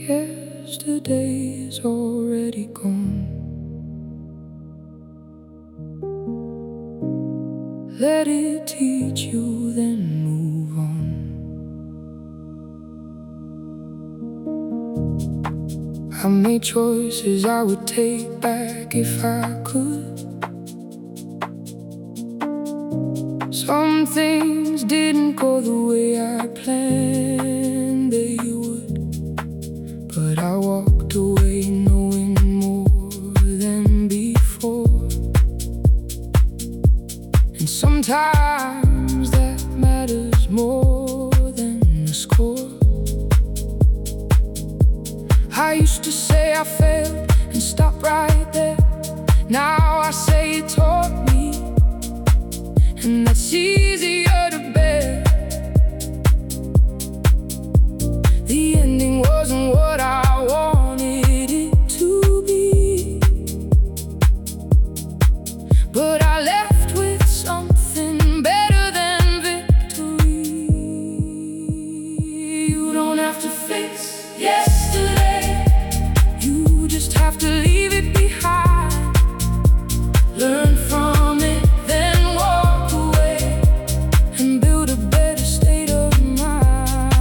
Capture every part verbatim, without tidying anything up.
Yesterday is already gone. Let it teach you, then move on. I made choices I would take back if I could. Some things didn't go the way I planned they would, but I walked away knowing more than before. And sometimes that matters more than the score. I used to say I failed and stop right there. Now I say it taught me, and that's easier to bear. The ending wasn't what I wanted it to be, but I left with something better than victory. You don't have to fix yesterday, you just have to leave it behind. Learn from it, then walk away and build a better state of mind.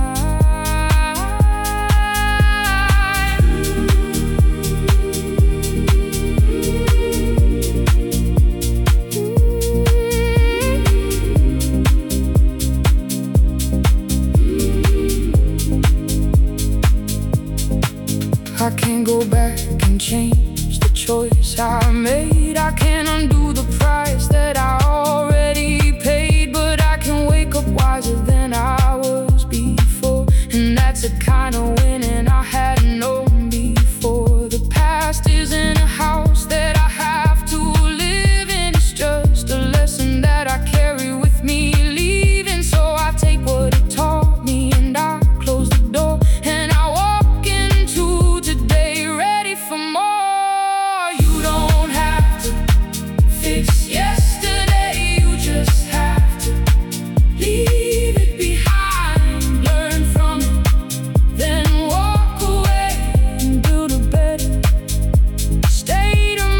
I can't go back and change the choice I made. I can't undo the price that I already paid, but I can wake up wiser than I was before, and that's a kind of winning I hadn't known before. The past isn't a house that I have to live in, it's just a lesson that I carry with me leaving. So I take what it taught me and I close the door, and I walk into today ready for more. You don't have to fix yesterday, you just have to leave it behind. Learn from it, then walk away and build a better state of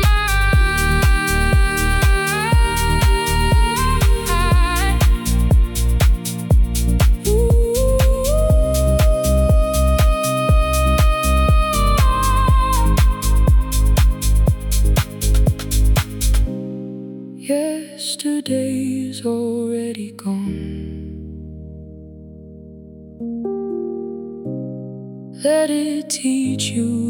mind. Ooh. Yesterday's already gone. Let it teach you,